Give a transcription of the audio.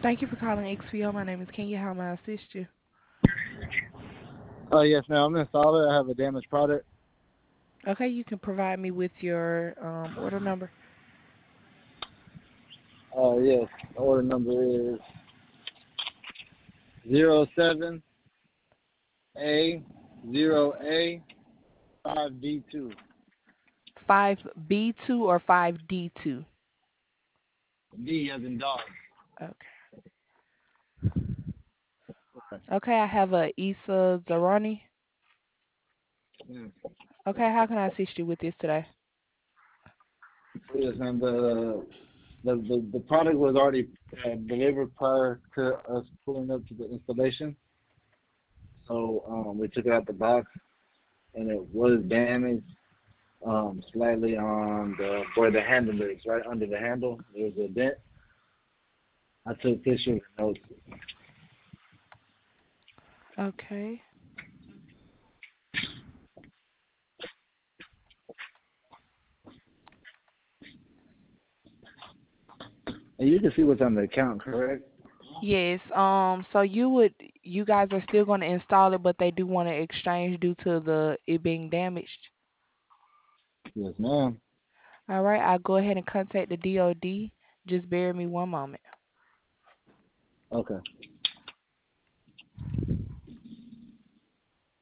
Thank you for calling XPO. My name is Kenya. How may I assist you? Yes, ma'am. I'm an installer. I have a damaged product. Okay, you can provide me with your order number. Yes. Order number is 07A0A5D2. 5B2 or 5D2? D as in dog. Okay. Okay. Okay, I have a Issa Zarani. Mm. Okay, how can I assist you with this today? Yes, ma'am. The product was already delivered prior to us pulling up to the installation. So we took it out the box, and it was damaged slightly on the where the handle is, right under the handle. There's a dent. I took pictures and notes. Okay. And you can see what's on the account, correct? Yes. So you guys are still going to install it, but they do want to exchange due to the it being damaged. Yes, ma'am. All right, I'll go ahead and contact the DOD. Just bear me one moment. Okay.